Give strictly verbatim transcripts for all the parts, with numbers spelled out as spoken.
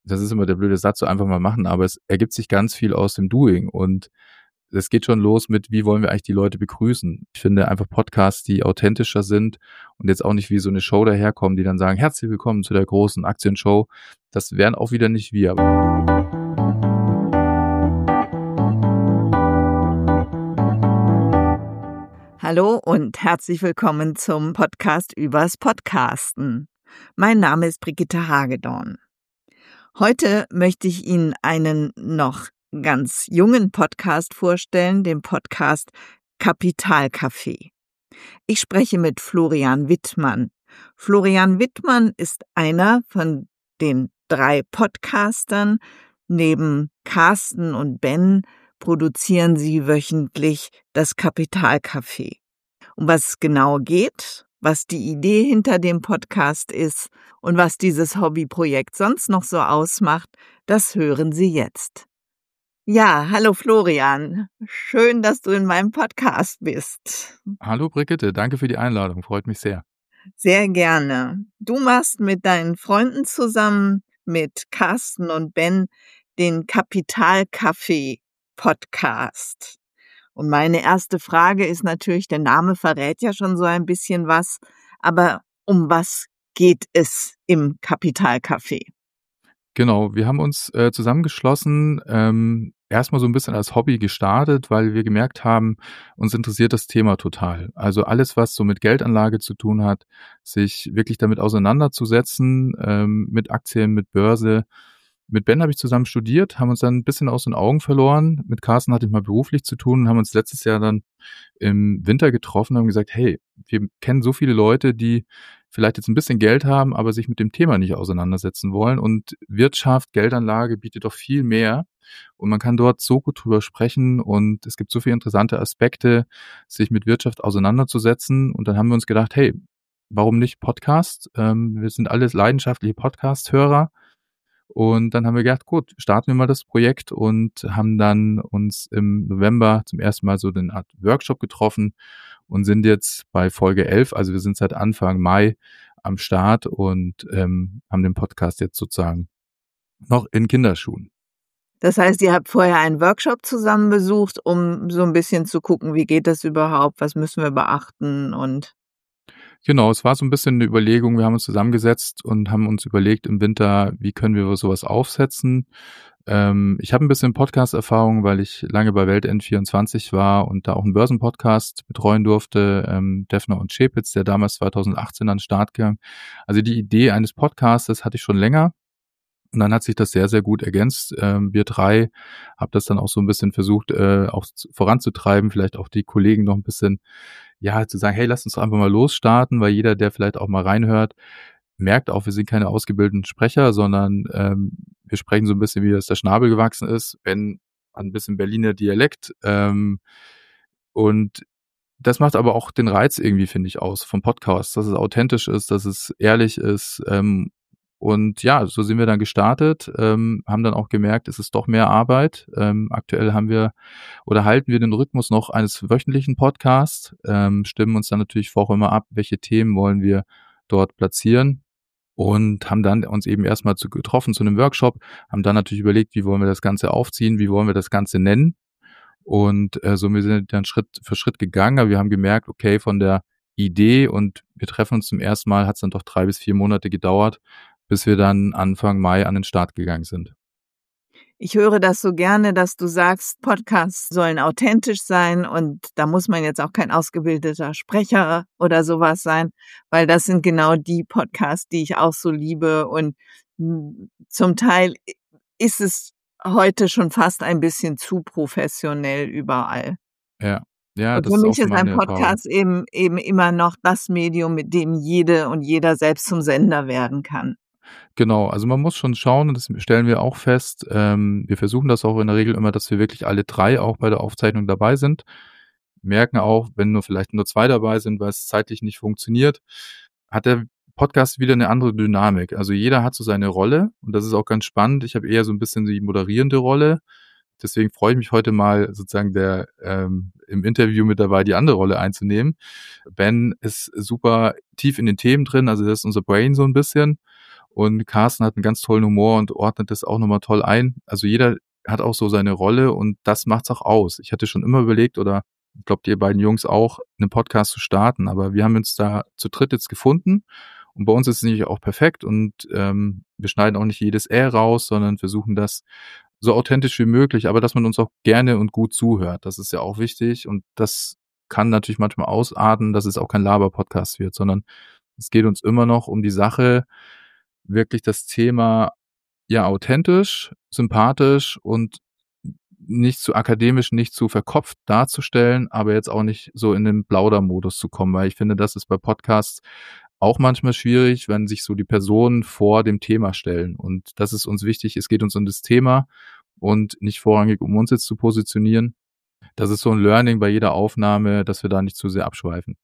das ist immer der blöde Satz, so einfach mal machen, aber es ergibt sich ganz viel aus dem Doing und es geht schon los mit, wie wollen wir eigentlich die Leute begrüßen. Ich finde einfach Podcasts, die authentischer sind und jetzt auch nicht wie so eine Show daherkommen, die dann sagen, herzlich willkommen zu der großen Aktienshow. Das wären auch wieder nicht wir. Hallo und herzlich willkommen zum Podcast übers Podcasten. Mein Name ist Brigitte Hagedorn. Heute möchte ich Ihnen einen noch ganz jungen Podcast vorstellen, den Podcast Kapitalcafé. Ich spreche mit Florian Wittmann. Florian Wittmann ist einer von den drei Podcastern. Neben Carsten und Ben produzieren sie wöchentlich das Kapitalcafé. Um was es genau geht, was die Idee hinter dem Podcast ist und was dieses Hobbyprojekt sonst noch so ausmacht, das hören Sie jetzt. Ja, hallo Florian. Schön, dass du in meinem Podcast bist. Hallo Brigitte, danke für die Einladung, freut mich sehr. Sehr gerne. Du machst mit deinen Freunden zusammen, mit Carsten und Ben, den Kapitalcafé Podcast. Und meine erste Frage ist natürlich, der Name verrät ja schon so ein bisschen was, aber um was geht es im Kapitalcafé? Genau, wir haben uns äh, zusammengeschlossen, ähm, erstmal so ein bisschen als Hobby gestartet, weil wir gemerkt haben, uns interessiert das Thema total. Also alles, was so mit Geldanlage zu tun hat, sich wirklich damit auseinanderzusetzen, ähm, mit Aktien, mit Börse. Mit Ben habe ich zusammen studiert, haben uns dann ein bisschen aus den Augen verloren. Mit Carsten hatte ich mal beruflich zu tun und haben uns letztes Jahr dann im Winter getroffen und haben gesagt, hey, wir kennen so viele Leute, die vielleicht jetzt ein bisschen Geld haben, aber sich mit dem Thema nicht auseinandersetzen wollen. Und Wirtschaft, Geldanlage bietet doch viel mehr. Und man kann dort so gut drüber sprechen und es gibt so viele interessante Aspekte, sich mit Wirtschaft auseinanderzusetzen. Und dann haben wir uns gedacht, hey, warum nicht Podcast? Ähm, wir sind alles leidenschaftliche Podcast-Hörer. Und dann haben wir gedacht, gut, starten wir mal das Projekt und haben dann uns im November zum ersten Mal so eine Art Workshop getroffen und sind jetzt bei Folge elf, also wir sind seit Anfang Mai am Start und ähm, haben den Podcast jetzt sozusagen noch in Kinderschuhen. Das heißt, ihr habt vorher einen Workshop zusammen besucht, um so ein bisschen zu gucken, wie geht das überhaupt, was müssen wir beachten und Genau, es war so ein bisschen eine Überlegung. Wir haben uns zusammengesetzt und haben uns überlegt im Winter, wie können wir sowas aufsetzen. Ähm, ich habe ein bisschen Podcast-Erfahrung, weil ich lange bei Welt N vierundzwanzig war und da auch einen Börsenpodcast betreuen durfte, ähm, Defner und Schepitz, der damals zweitausendachtzehn an den Start ging. Also die Idee eines Podcastes hatte ich schon länger. Und dann hat sich das sehr, sehr gut ergänzt. Ähm, wir drei haben das dann auch so ein bisschen versucht, äh, auch voranzutreiben, vielleicht auch die Kollegen noch ein bisschen, ja, zu sagen, hey, lass uns doch einfach mal losstarten, weil jeder, der vielleicht auch mal reinhört, merkt auch, wir sind keine ausgebildeten Sprecher, sondern ähm, wir sprechen so ein bisschen, wie das der Schnabel gewachsen ist, wenn ein bisschen Berliner Dialekt. Ähm, und das macht aber auch den Reiz irgendwie, finde ich, aus vom Podcast, dass es authentisch ist, dass es ehrlich ist. Ähm, und ja, so sind wir dann gestartet, ähm, haben dann auch gemerkt, es ist doch mehr Arbeit. Ähm, aktuell haben wir oder halten wir den Rhythmus noch eines wöchentlichen Podcasts, ähm, stimmen uns dann natürlich vorher immer ab, welche Themen wollen wir dort platzieren und haben dann uns eben erstmal zu, getroffen zu einem Workshop, haben dann natürlich überlegt, wie wollen wir das Ganze aufziehen, wie wollen wir das Ganze nennen. Und äh, so wir sind dann Schritt für Schritt gegangen, aber wir haben gemerkt, okay, von der Idee und wir treffen uns zum ersten Mal, hat es dann doch drei bis vier Monate gedauert, bis wir dann Anfang Mai an den Start gegangen sind. ich höre das so gerne, dass du sagst, Podcasts sollen authentisch sein und da muss man jetzt auch kein ausgebildeter Sprecher oder sowas sein, weil das sind genau die Podcasts, die ich auch so liebe und zum Teil ist es heute schon fast ein bisschen zu professionell überall. Ja, ja, Und das für ist auch mich so ist ein meine Erfahrung. Podcast eben, eben immer noch das Medium, mit dem jede und jeder selbst zum Sender werden kann. Genau, also man muss schon schauen, und das stellen wir auch fest, ähm, wir versuchen das auch in der Regel immer, dass wir wirklich alle drei auch bei der Aufzeichnung dabei sind, merken auch, wenn nur vielleicht nur zwei dabei sind, weil es zeitlich nicht funktioniert, hat der Podcast wieder eine andere Dynamik. Also jeder hat so seine Rolle und das ist auch ganz spannend. Ich habe eher so ein bisschen die moderierende Rolle. Deswegen freue ich mich heute mal sozusagen der ähm, im Interview mit dabei, die andere Rolle einzunehmen. Ben ist super tief in den Themen drin, also das ist unser Brain so ein bisschen. Und Carsten hat einen ganz tollen Humor und ordnet das auch nochmal toll ein. Also jeder hat auch so seine Rolle und das macht's auch aus. Ich hatte schon immer überlegt, oder ich glaube, die beiden Jungs auch, einen Podcast zu starten, aber wir haben uns da zu dritt jetzt gefunden und bei uns ist es natürlich auch perfekt und ähm, wir schneiden auch nicht jedes Ä raus, sondern versuchen das so authentisch wie möglich, aber dass man uns auch gerne und gut zuhört. Das ist ja auch wichtig und das kann natürlich manchmal ausarten, dass es auch kein Laber-Podcast wird, sondern es geht uns immer noch um die Sache, wirklich das Thema ja authentisch, sympathisch und nicht zu akademisch, nicht zu verkopft darzustellen, aber jetzt auch nicht so in den Plaudermodus zu kommen, weil ich finde, das ist bei Podcasts auch manchmal schwierig, wenn sich so die Personen vor dem Thema stellen. Und das ist uns wichtig. Es geht uns um das Thema und nicht vorrangig um uns jetzt zu positionieren. Das ist so ein Learning bei jeder Aufnahme, dass wir da nicht zu sehr abschweifen.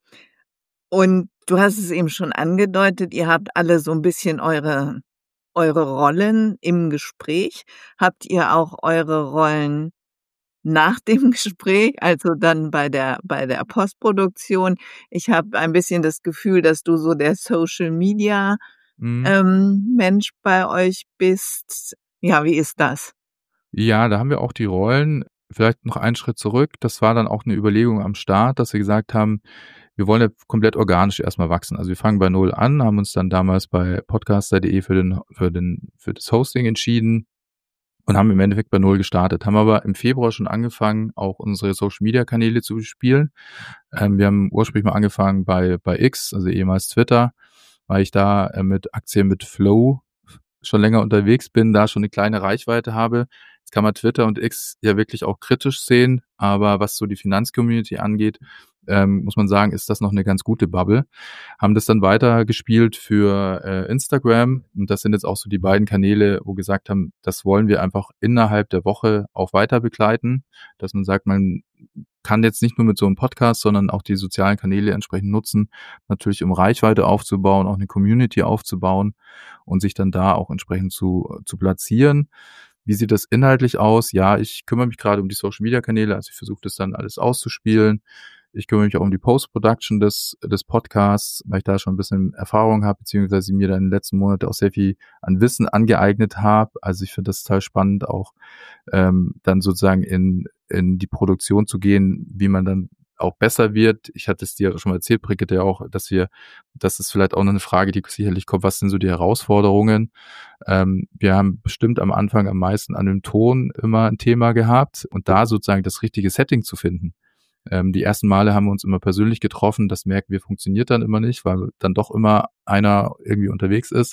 Und du hast es eben schon angedeutet, ihr habt alle so ein bisschen eure eure Rollen im Gespräch. Habt ihr auch eure Rollen nach dem Gespräch, also dann bei der bei der Postproduktion? Ich habe ein bisschen das Gefühl, dass du so der Social Media Mhm. ähm, Mensch bei euch bist. Ja, wie ist das? Ja, da haben wir auch die Rollen. Vielleicht noch einen Schritt zurück. Das war dann auch eine Überlegung am Start, dass wir gesagt haben, wir wollen ja komplett organisch erstmal wachsen. Also wir fangen bei null an, haben uns dann damals bei podcaster punkt de für den, für den, für das Hosting entschieden und haben im Endeffekt bei null gestartet. Haben aber im Februar schon angefangen, auch unsere Social Media Kanäle zu bespielen. Ähm, wir haben ursprünglich mal angefangen bei, bei X, also ehemals Twitter, weil ich da äh, mit Aktien mit Flow schon länger unterwegs bin, da schon eine kleine Reichweite habe. Jetzt kann man Twitter und X ja wirklich auch kritisch sehen, aber was so die Finanzcommunity angeht, ähm, muss man sagen, ist das noch eine ganz gute Bubble. Haben das dann weiter gespielt für äh, Instagram und das sind jetzt auch so die beiden Kanäle, wo gesagt haben, das wollen wir einfach innerhalb der Woche auch weiter begleiten, dass man sagt, man kann jetzt nicht nur mit so einem Podcast, sondern auch die sozialen Kanäle entsprechend nutzen, natürlich um Reichweite aufzubauen, auch eine Community aufzubauen und sich dann da auch entsprechend zu, zu platzieren. Wie sieht das inhaltlich aus? Ja, ich kümmere mich gerade um die Social-Media-Kanäle, also ich versuche das dann alles auszuspielen. Ich kümmere mich auch um die Post-Production des, des Podcasts, weil ich da schon ein bisschen Erfahrung habe, beziehungsweise mir dann in den letzten Monaten auch sehr viel an Wissen angeeignet habe. Also ich finde das total spannend, auch ähm, dann sozusagen in, in die Produktion zu gehen, wie man dann auch besser wird. Ich hatte es dir schon mal erzählt, Brigitte, ja auch, dass wir, das ist vielleicht auch noch eine Frage, die sicherlich kommt, was sind so die Herausforderungen? Ähm, wir haben bestimmt am Anfang am meisten an dem Ton immer ein Thema gehabt und da sozusagen das richtige Setting zu finden. Ähm, die ersten Male haben wir uns immer persönlich getroffen, das merken wir, funktioniert dann immer nicht, weil dann doch immer einer irgendwie unterwegs ist.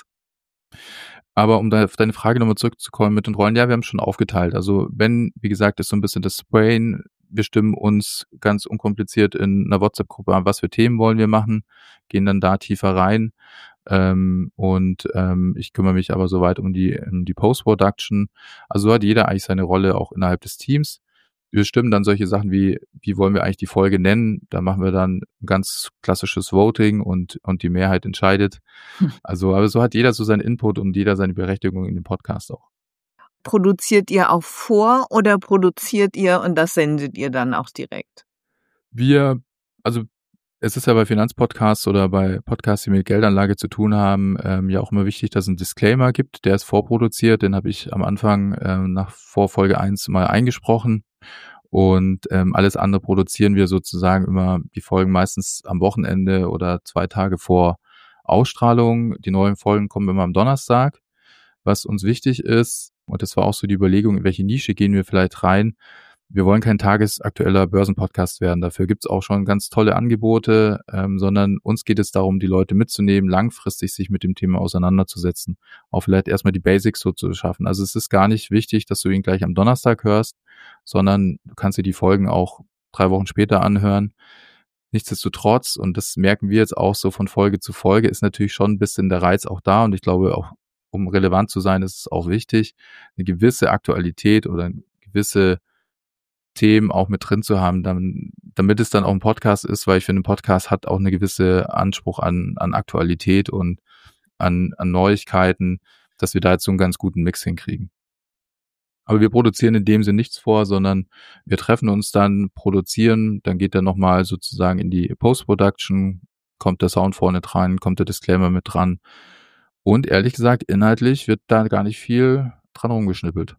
Aber um da auf deine Frage nochmal zurückzukommen mit den Rollen, ja, wir haben schon aufgeteilt. Also wenn, wie gesagt, ist so ein bisschen das Brain, wir stimmen uns ganz unkompliziert in einer WhatsApp-Gruppe an, was für Themen wollen wir machen, gehen dann da tiefer rein. Ähm, und ähm, ich kümmere mich aber soweit um die, um die Post-Production. Also so hat jeder eigentlich seine Rolle auch innerhalb des Teams. Wir stimmen dann solche Sachen wie, wie wollen wir eigentlich die Folge nennen? Da machen wir dann ein ganz klassisches Voting und, und die Mehrheit entscheidet. Also, aber so hat jeder so seinen Input und jeder seine Berechtigung in dem Podcast auch. Produziert ihr auch vor oder produziert ihr und das sendet ihr dann auch direkt? Wir, also es ist ja bei Finanzpodcasts oder bei Podcasts, die mit Geldanlage zu tun haben, ähm, ja auch immer wichtig, dass es einen Disclaimer gibt. Der ist vorproduziert, den habe ich am Anfang ähm, nach vor Folge eins mal eingesprochen. Und ähm, alles andere produzieren wir sozusagen immer, die Folgen meistens am Wochenende oder zwei Tage vor Ausstrahlung. Die neuen Folgen kommen immer am Donnerstag. Was uns wichtig ist, und das war auch so die Überlegung, in welche Nische gehen wir vielleicht rein, wir wollen kein tagesaktueller Börsenpodcast werden. Dafür gibt's auch schon ganz tolle Angebote, ähm, sondern uns geht es darum, die Leute mitzunehmen, langfristig sich mit dem Thema auseinanderzusetzen, auch vielleicht erstmal die Basics so zu schaffen. Also es ist gar nicht wichtig, dass du ihn gleich am Donnerstag hörst, sondern du kannst dir die Folgen auch drei Wochen später anhören. Nichtsdestotrotz, und das merken wir jetzt auch so von Folge zu Folge, ist natürlich schon ein bisschen der Reiz auch da und ich glaube auch, um relevant zu sein, ist es auch wichtig, eine gewisse Aktualität oder eine gewisse Themen auch mit drin zu haben, dann, damit es dann auch ein Podcast ist, weil ich finde, ein Podcast hat auch eine gewisse Anspruch an, an Aktualität und an, an Neuigkeiten, dass wir da jetzt so einen ganz guten Mix hinkriegen. Aber wir produzieren in dem Sinne nichts vor, sondern wir treffen uns dann, produzieren, dann geht er nochmal sozusagen in die Post-Production, kommt der Sound vorne dran, kommt der Disclaimer mit dran Und ehrlich gesagt, inhaltlich wird da gar nicht viel dran rumgeschnippelt.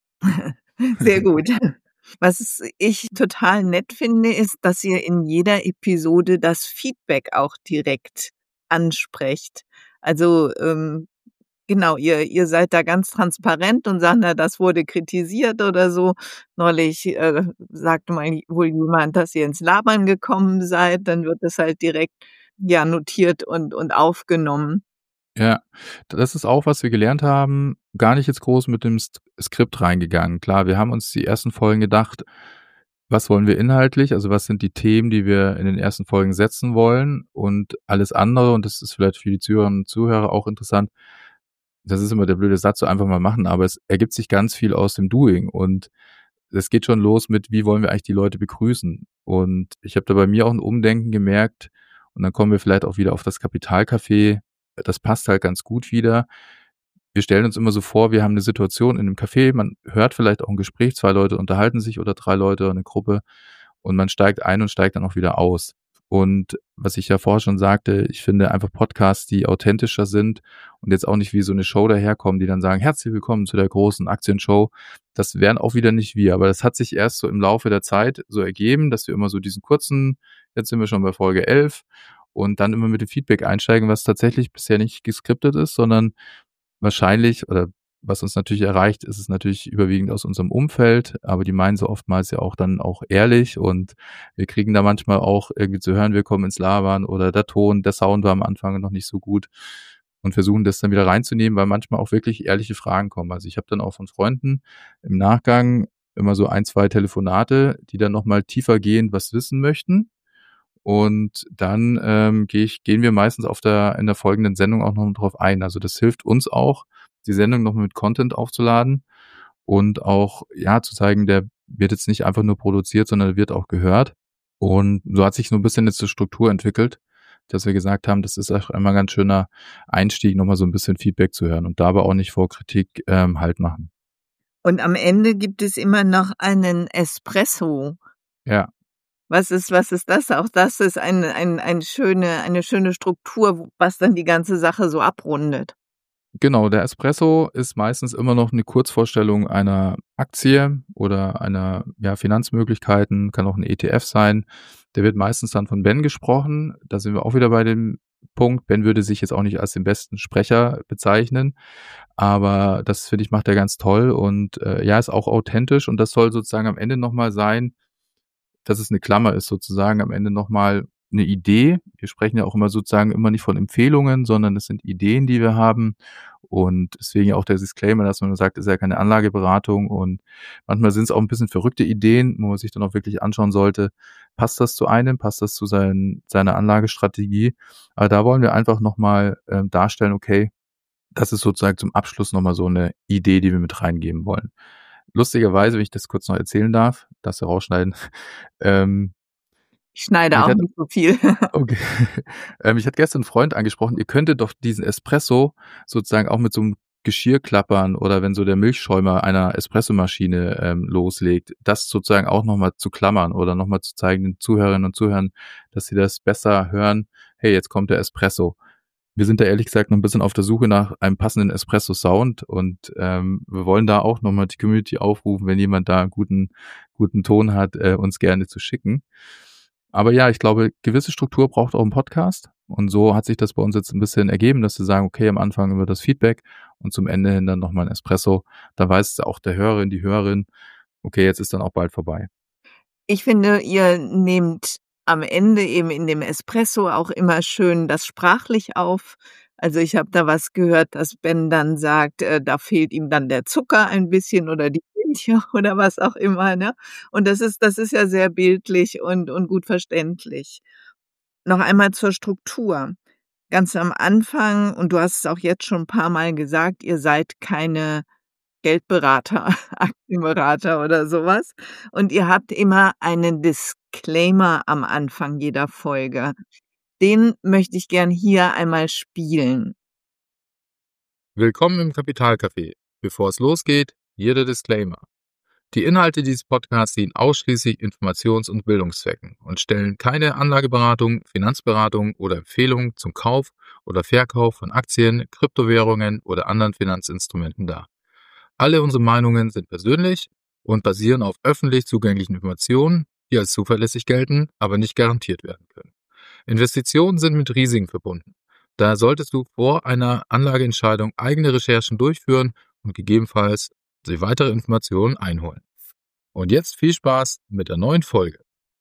Sehr gut. Was ich total nett finde, ist, dass ihr in jeder Episode das Feedback auch direkt ansprecht. Also, ähm, genau, ihr ihr seid da ganz transparent und sagt: „Na, das wurde kritisiert“ oder so. Neulich, äh, sagte mal wohl jemand, dass ihr ins Labern gekommen seid, dann wird das halt direkt, ja, notiert und und aufgenommen. Ja, das ist auch, was wir gelernt haben, gar nicht jetzt groß mit dem St Skript reingegangen. Klar, wir haben uns die ersten Folgen gedacht: „Was wollen wir inhaltlich? Also, was sind die Themen, die wir in den ersten Folgen setzen wollen?“ Und alles andere, und das ist vielleicht für die Zuhörerinnen und Zuhörer auch interessant, das ist immer der blöde Satz, so einfach mal machen, aber es ergibt sich ganz viel aus dem Doing, und es geht schon los mit: Wie wollen wir eigentlich die Leute begrüßen? Und ich habe da bei mir auch ein Umdenken gemerkt, und dann kommen wir vielleicht auch wieder auf das Kapitalcafé. Das passt halt ganz gut wieder. Wir stellen uns immer so vor, wir haben eine Situation in 'nem Café, man hört vielleicht auch ein Gespräch, zwei Leute unterhalten sich oder drei Leute, eine Gruppe, und man steigt ein und steigt dann auch wieder aus. Und was ich ja vorher schon sagte, ich finde einfach Podcasts, die authentischer sind und jetzt auch nicht wie so eine Show daherkommen, die dann sagen: „Herzlich willkommen zu der großen Aktienshow.“ Das wären auch wieder nicht wir, aber das hat sich erst so im Laufe der Zeit so ergeben, dass wir immer so diesen kurzen, jetzt sind wir schon bei Folge elf, und dann immer mit dem Feedback einsteigen, was tatsächlich bisher nicht geskriptet ist, sondern wahrscheinlich, oder was uns natürlich erreicht, ist es natürlich überwiegend aus unserem Umfeld, aber die meinen so oftmals ja auch dann auch ehrlich, und wir kriegen da manchmal auch irgendwie zu hören, wir kommen ins Labern oder der Ton, der Sound war am Anfang noch nicht so gut, und versuchen das dann wieder reinzunehmen, weil manchmal auch wirklich ehrliche Fragen kommen. Also, ich habe dann auch von Freunden im Nachgang immer so ein, zwei Telefonate, die dann noch mal tiefergehend was wissen möchten. Und dann, ähm, gehe ich gehen wir meistens auf der in der folgenden Sendung auch noch drauf ein. Also, das hilft uns auch, die Sendung noch mit Content aufzuladen und auch, ja, zu zeigen, der wird jetzt nicht einfach nur produziert, sondern der wird auch gehört. Und so hat sich so ein bisschen jetzt die Struktur entwickelt, dass wir gesagt haben, das ist auch einmal 'n ganz schöner Einstieg, noch mal so ein bisschen Feedback zu hören und dabei auch nicht vor Kritik, ähm, Halt machen. Und am Ende gibt es immer noch einen Espresso. Ja. Was ist was ist das? Auch das ist ein ein ein schöne eine schöne Struktur, w was dann die ganze Sache so abrundet. Genau, der Espresso ist meistens immer noch 'ne Kurzvorstellung einer Aktie oder einer, ja, Finanzmöglichkeiten, kann auch 'n E T F sein. Der wird meistens dann von Ben gesprochen. Da sind wir auch wieder bei dem Punkt. Ben würde sich jetzt auch nicht als den besten Sprecher bezeichnen, aber das, finde ich, macht er ganz toll, und, äh, ja, ist auch authentisch, und das soll sozusagen am Ende noch mal sein, dass es 'ne Klammer ist, sozusagen am Ende noch mal 'ne Idee. Wir sprechen ja auch immer sozusagen immer nicht von Empfehlungen, sondern es sind Ideen, die wir haben, und deswegen ja auch der Disclaimer, dass man sagt, ist ja keine Anlageberatung, und manchmal sind's auch 'n bisschen verrückte Ideen, wo man sich dann auch wirklich anschauen sollte, passt das zu einem, passt das zu sein seiner Anlagestrategie? Aber da wollen wir einfach noch mal, ähm, darstellen, okay, das ist sozusagen zum Abschluss noch mal so 'ne Idee, die wir mit reingeben wollen. Lustigerweise, wenn ich das kurz noch erzählen darf, darfst du rausschneiden, ähm, Ich schneide mich auch hat nicht so viel. okay, ähm, mich hat gestern 'n Freund angesprochen, ihr könntet doch diesen Espresso sozusagen auch mit so 'nem Geschirrklappern oder wenn so der Milchschäumer einer Espressomaschine, ähm, loslegt, das sozusagen auch noch mal zu klammern oder noch mal zu zeigen den Zuhörerinnen und Zuhörern, dass sie das besser hören: „Hey, jetzt kommt der Espresso.“ Wir sind da ehrlich gesagt noch 'n bisschen auf der Suche nach einem passenden Espresso-Sound, und, ähm, wir wollen da auch noch mal die Community aufrufen, wenn jemand da 'n guten guten Ton hat, äh, uns gerne zu schicken. Aber ja, ich glaube, gewisse Struktur braucht auch 'n Podcast, und so hat sich das bei uns jetzt 'n bisschen ergeben, dass wir sagen: „Okay, am Anfang immer das Feedback und zum Ende hin dann noch mal 'n Espresso.“ Da weiß auch der Hörerin, die Hörerin: „Okay, jetzt ist dann auch bald vorbei.“ Ich finde, ihr nehmt am Ende eben in dem Espresso auch immer schön das sprachlich auf. Also, ich habe da was gehört, dass Ben dann sagt, äh, da fehlt ihm dann der Zucker ein bisschen oder die Milch oder was auch immer, ne? Und das ist das ist ja sehr bildlich und und gut verständlich. Noch einmal zur Struktur. Ganz am Anfang, und du hast es auch jetzt schon 'n paarmal gesagt, ihr seid keine Geldberater, Aktienberater oder so was. Und ihr habt immer einen Disclaimer am Anfang jeder Folge. Den möchte ich gern hier einmal spielen. Willkommen im Kapitalcafé. Bevor es losgeht, hier der Disclaimer. Die Inhalte dieses Podcasts dienen ausschließlich Informations- und Bildungszwecken und stellen keine Anlageberatung, Finanzberatung oder Empfehlung zum Kauf oder Verkauf von Aktien, Kryptowährungen oder anderen Finanzinstrumenten dar. Alle unsere Meinungen sind persönlich und basieren auf öffentlich zugänglichen Informationen, die als zuverlässig gelten, aber nicht garantiert werden können. Investitionen sind mit Risiken verbunden. Daher solltest du vor einer Anlageentscheidung eigene Recherchen durchführen und gegebenenfalls die weitere Informationen einholen. Und jetzt viel Spaß mit der neuen Folge.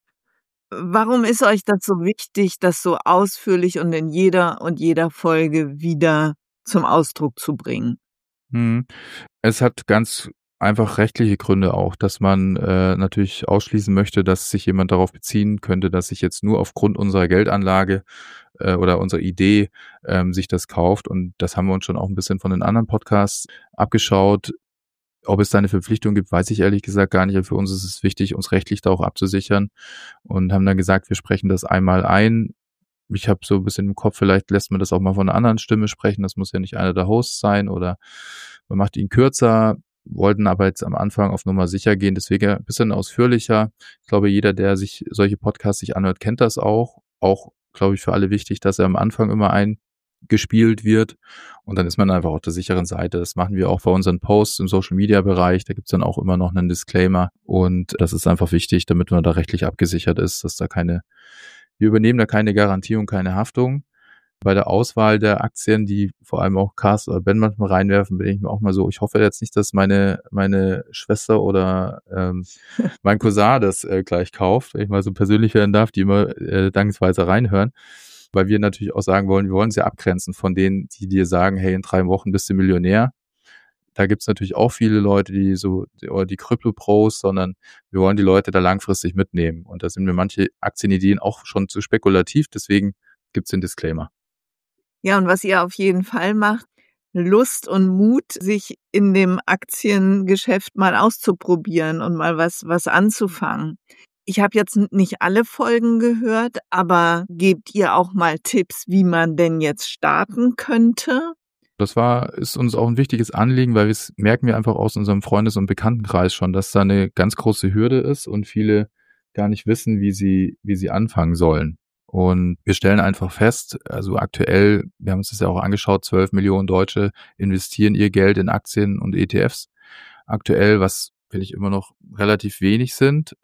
Warum ist euch das so wichtig, das so ausführlich und in jeder und jeder Folge wieder zum Ausdruck zu bringen? Hm. Es hat ganz einfach rechtliche Gründe auch, dass man äh, natürlich ausschließen möchte, dass sich jemand darauf beziehen könnte, dass sich jetzt nur aufgrund unserer Geldanlage äh, oder unserer Idee ähm, sich das kauft. Und das haben wir uns schon auch ein bisschen von den anderen Podcasts abgeschaut. Ob es da eine Verpflichtung gibt, weiß ich ehrlich gesagt gar nicht. Aber für uns ist es wichtig, uns rechtlich da auch abzusichern und haben dann gesagt, wir sprechen das einmal ein. Ich habe so ein bisschen im Kopf, vielleicht lässt man das auch mal von einer anderen Stimme sprechen. Das muss ja nicht einer der Hosts sein oder man macht ihn kürzer, wollten aber jetzt am Anfang auf Nummer sicher gehen, deswegen ein bisschen ausführlicher. Ich glaube, jeder, der sich solche Podcasts sich anhört, kennt das auch. Auch, glaube ich, für alle wichtig, dass er am Anfang immer eingespielt wird und dann ist man einfach auf der sicheren Seite. Das machen wir auch bei unseren Posts im Social-Media-Bereich. Da gibt's dann auch immer noch einen Disclaimer und das ist einfach wichtig, damit man da rechtlich abgesichert ist, dass da keine, wir übernehmen da keine Garantie und keine Haftung. Bei der Auswahl der Aktien, die vor allem auch Cars oder Ben manchmal reinwerfen, bin ich mir auch mal so, ich hoffe jetzt nicht, dass meine meine Schwester oder ähm, mein Cousin das äh, gleich kauft, wenn ich mal so persönlich werden darf, die immer äh, dankensweise reinhören, weil wir natürlich auch sagen wollen, wir wollen sie abgrenzen von denen, die dir sagen, hey, in drei Wochen bist du Millionär. Da gibt's natürlich auch viele Leute, die so, oder die Krypto-Pros, sondern wir wollen die Leute da langfristig mitnehmen. Und da sind mir manche Aktienideen auch schon zu spekulativ, deswegen gibt's den Disclaimer. Ja, und was ihr auf jeden Fall macht, Lust und Mut, sich in dem Aktiengeschäft mal auszuprobieren und mal was, was anzufangen. Ich habe jetzt nicht alle Folgen gehört, aber gebt ihr auch mal Tipps, wie man denn jetzt starten könnte? Das war, ist uns auch ein wichtiges Anliegen, weil wir es merken wir einfach aus unserem Freundes- und Bekanntenkreis schon, dass da eine ganz große Hürde ist und viele gar nicht wissen, wie sie, wie sie anfangen sollen. Und wir stellen einfach fest, also aktuell, wir haben uns das ja auch angeschaut, zwölf Millionen Deutsche investieren ihr Geld in Aktien und E T Fs. Aktuell, was finde ich immer noch relativ wenig sind.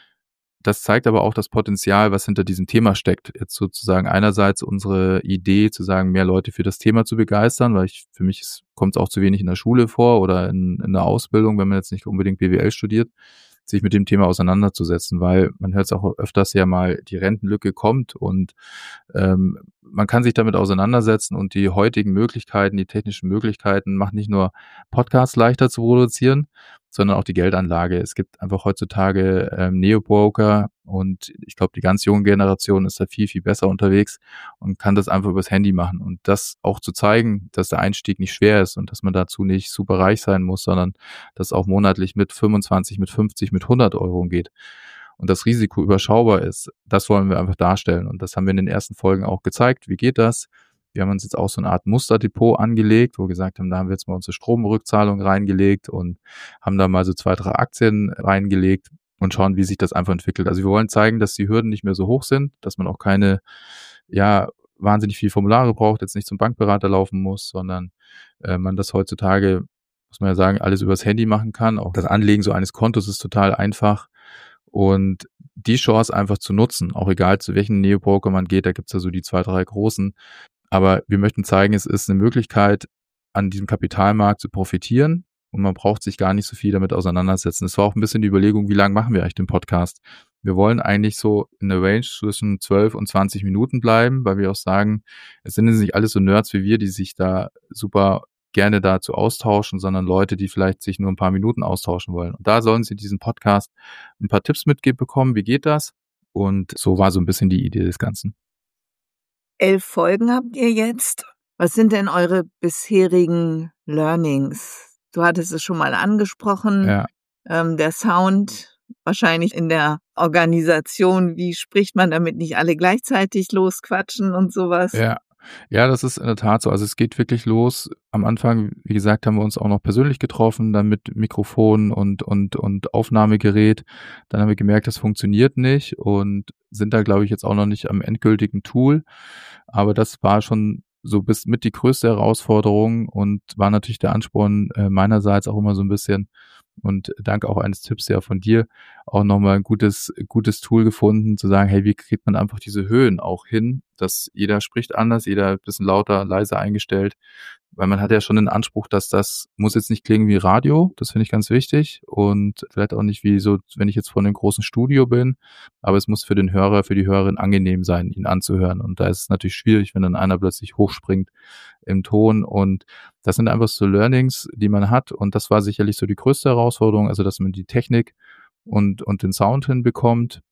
Das zeigt aber auch das Potenzial, was hinter diesem Thema steckt. Jetzt sozusagen einerseits unsere Idee zu sagen, mehr Leute für das Thema zu begeistern, weil ich, für mich kommt es auch zu wenig in der Schule vor oder in, in der Ausbildung, wenn man jetzt nicht unbedingt B W L studiert, sich mit dem Thema auseinanderzusetzen, weil man hört es auch öfters ja mal, die Rentenlücke kommt und ähm, man kann sich damit auseinandersetzen und die heutigen Möglichkeiten, die technischen Möglichkeiten machen nicht nur Podcasts leichter zu produzieren, sondern auch die Geldanlage. Es gibt einfach heutzutage ähm, Neo-Broker und ich glaube, die ganz junge Generation ist da viel, viel besser unterwegs und kann das einfach übers Handy machen. Und das auch zu zeigen, dass der Einstieg nicht schwer ist und dass man dazu nicht super reich sein muss, sondern dass auch monatlich mit fünfundzwanzig, mit fünfzig, mit hundert Euro geht und das Risiko überschaubar ist, das wollen wir einfach darstellen. Und das haben wir in den ersten Folgen auch gezeigt. Wie geht das? Wir haben uns jetzt auch so eine Art Musterdepot angelegt, wo wir gesagt haben, da haben wir jetzt mal unsere Stromrückzahlung reingelegt und haben da mal so zwei, drei Aktien reingelegt und schauen, wie sich das einfach entwickelt. Also wir wollen zeigen, dass die Hürden nicht mehr so hoch sind, dass man auch keine, ja, wahnsinnig viel Formulare braucht, jetzt nicht zum Bankberater laufen muss, sondern äh, man das heutzutage, muss man ja sagen, alles übers Handy machen kann. Auch das Anlegen so eines Kontos ist total einfach. Und die Chance einfach zu nutzen, auch egal zu welchen Neo-Broker man geht, da gibt's ja so die zwei, drei großen. Aber wir möchten zeigen, es ist eine Möglichkeit, an diesem Kapitalmarkt zu profitieren und man braucht sich gar nicht so viel damit auseinandersetzen. Es war auch ein bisschen die Überlegung, wie lange machen wir eigentlich den Podcast? Wir wollen eigentlich so in der Range zwischen zwölf und zwanzig Minuten bleiben, weil wir auch sagen, es sind nicht alles so Nerds wie wir, die sich da super gerne dazu austauschen, sondern Leute, die vielleicht sich nur ein paar Minuten austauschen wollen. Und da sollen sie diesen Podcast ein paar Tipps mitbekommen, wie geht das? Und so war so ein bisschen die Idee des Ganzen. Elf Folgen habt ihr jetzt. Was sind denn eure bisherigen Learnings? Du hattest es schon mal angesprochen, Ja. ähm, der Sound, wahrscheinlich in der Organisation, wie spricht man, damit nicht alle gleichzeitig losquatschen und sowas? Ja, Ja, das ist in der Tat so. Also es geht wirklich los. Am Anfang, wie gesagt, haben wir uns auch noch persönlich getroffen, dann mit Mikrofon und und und Aufnahmegerät. Dann haben wir gemerkt, das funktioniert nicht und sind da, glaube ich, jetzt auch noch nicht am endgültigen Tool. Aber das war schon so bis mit die größte Herausforderung und war natürlich der Ansporn äh, meinerseits auch immer so ein bisschen und dank auch eines Tipps ja von dir auch nochmal ein gutes gutes Tool gefunden, zu sagen: „Hey, wie kriegt man einfach diese Höhen auch hin?“ Dass jeder spricht anders, jeder ein bisschen lauter, leiser eingestellt, weil man hat ja schon den Anspruch, dass das muss jetzt nicht klingen wie Radio, das finde ich ganz wichtig und vielleicht auch nicht wie so, wenn ich jetzt vor 'nem großen Studio bin, aber es muss für den Hörer, für die Hörerin angenehm sein, ihn anzuhören. Und da ist es natürlich schwierig, wenn dann einer plötzlich hochspringt im Ton und das sind einfach so Learnings, die man hat und das war sicherlich so die größte Herausforderung, also dass man die Technik und und den Sound hinbekommt.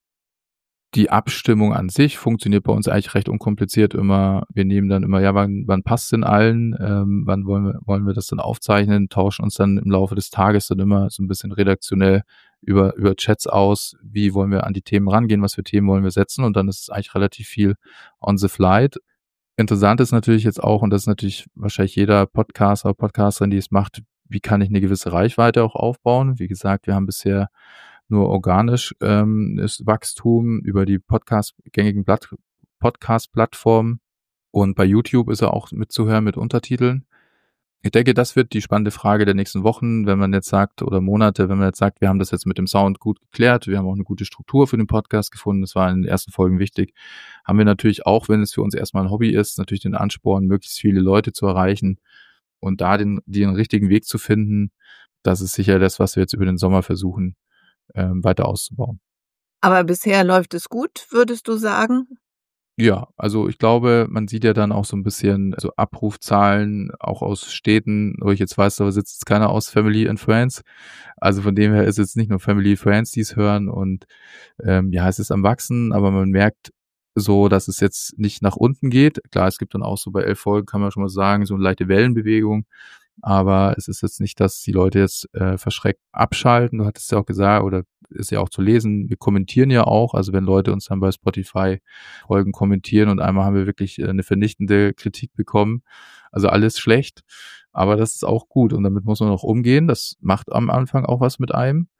Die Abstimmung an sich funktioniert bei uns eigentlich recht unkompliziert immer. Wir nehmen dann immer, ja, wann wann passt's denn allen? Ähm, wann wollen wir wollen wir das dann aufzeichnen? Tauschen uns dann im Laufe des Tages dann immer so ein bisschen redaktionell über über Chats aus. Wie wollen wir an die Themen rangehen? Was für Themen wollen wir setzen? Und dann ist es eigentlich relativ viel on the fly. Interessant ist natürlich jetzt auch, und das ist natürlich wahrscheinlich jeder Podcaster, Podcasterin, die es macht, wie kann ich eine gewisse Reichweite auch aufbauen? Wie gesagt, wir haben bisher nur organisch ähm, das Wachstum über die Podcast gängigen Platt Podcast-Plattformen und bei YouTube ist er auch mitzuhören mit Untertiteln. Ich denke, das wird die spannende Frage der nächsten Wochen, wenn man jetzt sagt, oder Monate, wenn man jetzt sagt, wir haben das jetzt mit dem Sound gut geklärt, wir haben auch eine gute Struktur für den Podcast gefunden, das war in den ersten Folgen wichtig, haben wir natürlich auch, wenn es für uns erstmal ein Hobby ist, natürlich den Ansporn, möglichst viele Leute zu erreichen und da den, den richtigen Weg zu finden. Das ist sicher das, was wir jetzt über den Sommer versuchen, ähm, weiter auszubauen. Aber bisher läuft es gut, würdest du sagen? Ja, also ich glaube, man sieht ja dann auch so ein bisschen so Abrufzahlen auch aus Städten, wo ich jetzt weiß, da sitzt jetzt keiner aus Family and Friends. Also von dem her ist jetzt nicht nur Family and Friends, die es hören und ähm, ja, es ist am Wachsen, aber man merkt so, dass es jetzt nicht nach unten geht. Klar, es gibt dann auch so bei elf Folgen, kann man schon mal sagen, so eine leichte Wellenbewegung. Aber es ist jetzt nicht, dass die Leute jetzt äh, verschreckt abschalten. Du hattest ja auch gesagt, oder ist ja auch zu lesen, wir kommentieren ja auch. Also wenn Leute uns dann bei Spotify Folgen kommentieren und einmal haben wir wirklich äh, eine vernichtende Kritik bekommen. Also alles schlecht, aber das ist auch gut und damit muss man auch umgehen. Das macht am Anfang auch was mit einem.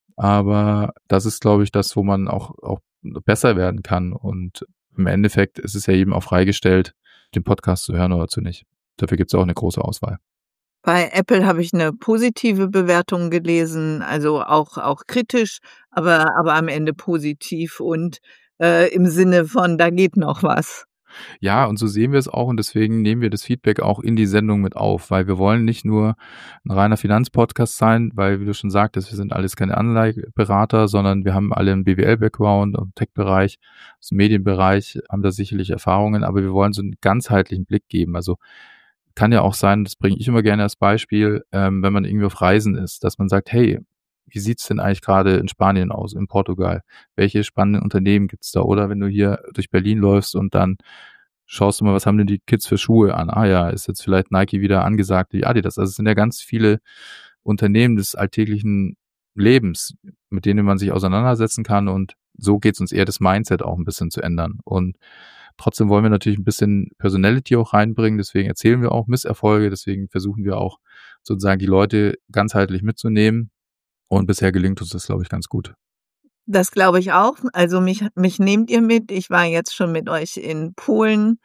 Aber das ist, glaube ich, das, wo man auch, auch besser werden kann. Und im Endeffekt ist es ja jedem auch freigestellt, den Podcast zu hören oder zu nicht. Dafür gibt es auch eine große Auswahl. Bei Apple habe ich eine positive Bewertung gelesen, also auch auch kritisch, aber aber am Ende positiv und, äh, im Sinne von: „Da geht noch was.“ Ja, und so sehen wir es auch und deswegen nehmen wir das Feedback auch in die Sendung mit auf, weil wir wollen nicht nur ein reiner Finanzpodcast sein, weil, wie du schon sagtest, wir sind alles keine Anlageberater, sondern wir haben alle einen B W L-Background und Tech-Bereich, also Medienbereich, haben da sicherlich Erfahrungen, aber wir wollen so einen ganzheitlichen Blick geben. Also kann ja auch sein, das bringe ich immer gerne als Beispiel, ähm, wenn man irgendwie auf Reisen ist, dass man sagt, hey, wie sieht's denn eigentlich gerade in Spanien aus, in Portugal? Welche spannenden Unternehmen gibt's da? Oder wenn du hier durch Berlin läufst und dann schaust du mal, was haben denn die Kids für Schuhe an? Ah ja, ist jetzt vielleicht Nike wieder angesagt, wie Adidas. Also es sind ja ganz viele Unternehmen des alltäglichen Lebens, mit denen man sich auseinandersetzen kann und so geht's uns eher, das Mindset auch ein bisschen zu ändern. Und trotzdem wollen wir natürlich ein bisschen Personality auch reinbringen, deswegen erzählen wir auch Misserfolge, deswegen versuchen wir auch sozusagen die Leute ganzheitlich mitzunehmen und bisher gelingt uns das, glaube ich, ganz gut. Das glaube ich auch. Also, mich mich nehmt ihr mit. Ich war jetzt schon mit euch in Polen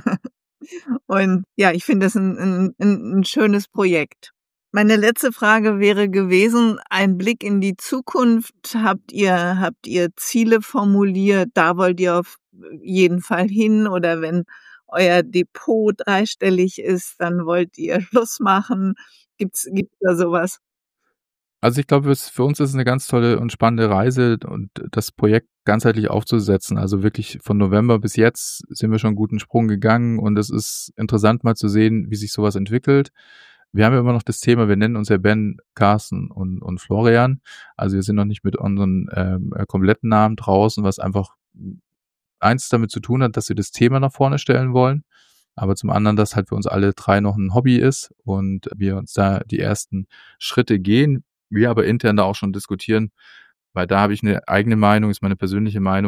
und ja, ich finde das 'n 'n 'n 'n schönes Projekt. Meine letzte Frage wäre gewesen, ein Blick in die Zukunft. Habt ihr habt ihr Ziele formuliert? Da wollt ihr auf jeden Fall hin oder wenn euer Depot dreistellig ist, dann wollt ihr Schluss machen? Gibt's gibt's da so was? Also, ich glaube, es für uns ist es 'ne ganz tolle und spannende Reise und das Projekt ganzheitlich aufzusetzen. Also, wirklich von November bis jetzt sind wir schon 'n guten Sprung gegangen und es ist interessant, mal zu sehen, wie sich so was entwickelt. Wir haben ja immer noch das Thema, wir nennen uns ja Ben, Carsten und und Florian. Also, wir sind noch nicht mit unseren, ähm, äh, kompletten Namen draußen, was einfach eins damit zu tun hat, dass wir das Thema nach vorne stellen wollen, aber zum anderen, dass halt für uns alle drei noch 'n Hobby ist und wir uns da die ersten Schritte gehen. Wir aber intern da auch schon diskutieren, weil da habe ich 'ne eigene Meinung, ist meine persönliche Meinung. Ich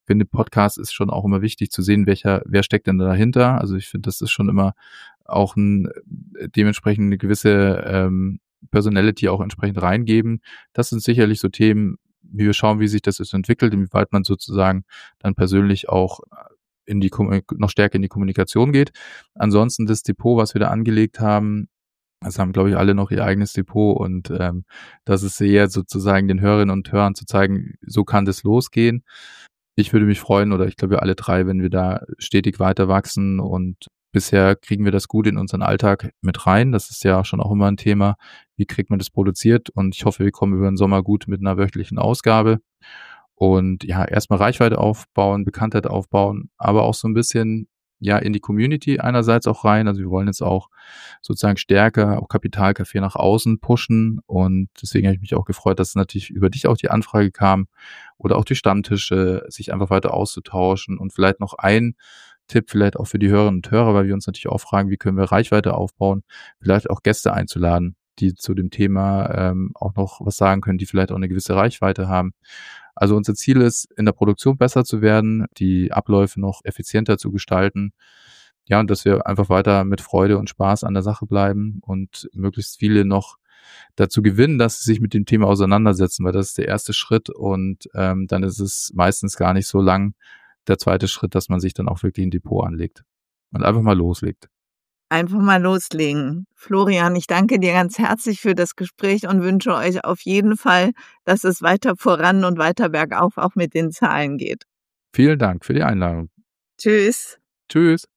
finde, Podcast ist schon auch immer wichtig zu sehen, welcher, wer steckt denn dahinter. Also ich finde, das ist schon immer auch ein dementsprechend eine gewisse ähm, Personality auch entsprechend reingeben. Das sind sicherlich so Themen, wie wir schauen, wie sich das jetzt entwickelt, inwieweit man sozusagen dann persönlich auch in die noch stärker in die Kommunikation geht. Ansonsten das Depot, was wir da angelegt haben, das haben, glaube ich, alle noch ihr eigenes Depot und ähm, das ist eher sozusagen den Hörerinnen und Hörern zu zeigen, so kann das losgehen. Ich würde mich freuen, oder ich glaube wir alle drei, wenn wir da stetig weiter wachsen, und bisher kriegen wir das gut in unseren Alltag mit rein. Das ist ja schon auch immer ein Thema. Wie kriegt man das produziert? Und ich hoffe, wir kommen über den Sommer gut mit einer wöchentlichen Ausgabe. Und ja, erstmal Reichweite aufbauen, Bekanntheit aufbauen, aber auch so ein bisschen ja in die Community einerseits auch rein. Also wir wollen jetzt auch sozusagen stärker auch Kapitalcafé nach außen pushen, und deswegen habe ich mich auch gefreut, dass natürlich über dich auch die Anfrage kam oder auch die Stammtische, sich einfach weiter auszutauschen. Und vielleicht noch ein Tipp vielleicht auch für die Hörerinnen und Hörer, weil wir uns natürlich auch fragen, wie können wir Reichweite aufbauen, vielleicht auch Gäste einzuladen, die zu dem Thema ähm, auch noch was sagen können, die vielleicht auch eine gewisse Reichweite haben. Also unser Ziel ist, in der Produktion besser zu werden, die Abläufe noch effizienter zu gestalten. Ja, und dass wir einfach weiter mit Freude und Spaß an der Sache bleiben und möglichst viele noch dazu gewinnen, dass sie sich mit dem Thema auseinandersetzen, weil das ist der erste Schritt, und ähm, dann ist es meistens gar nicht so lang der zweite Schritt, dass man sich dann auch wirklich ein Depot anlegt und einfach mal loslegt. Einfach mal loslegen. Florian, ich danke dir ganz herzlich für das Gespräch und wünsche euch auf jeden Fall, dass es weiter voran und weiter bergauf auch mit den Zahlen geht. Vielen Dank für die Einladung. Tschüss. Tschüss.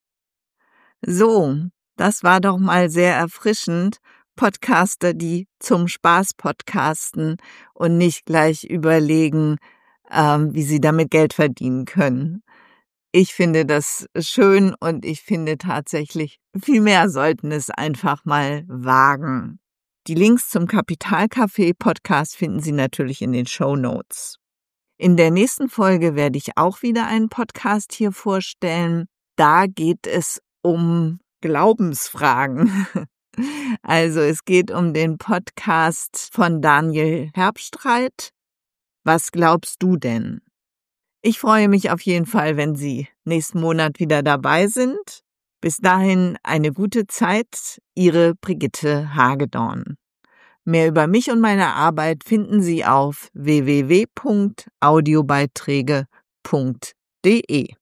So, das war doch mal sehr erfrischend. Podcaster, die zum Spaß podcasten und nicht gleich überlegen, ähm, wie sie damit Geld verdienen können. Ich finde das schön, und ich finde tatsächlich, viel mehr sollten es einfach mal wagen. Die Links zum Kapitalcafé-Podcast finden Sie natürlich in den Shownotes. In der nächsten Folge werde ich auch wieder einen Podcast hier vorstellen. Da geht es um Glaubensfragen. Also es geht um den Podcast von Daniel Herbstreit. Was glaubst du denn? Ich freue mich auf jeden Fall, wenn Sie nächsten Monat wieder dabei sind. Bis dahin eine gute Zeit, Ihre Brigitte Hagedorn. Mehr über mich und meine Arbeit finden Sie auf w w w punkt audiobeiträge punkt de.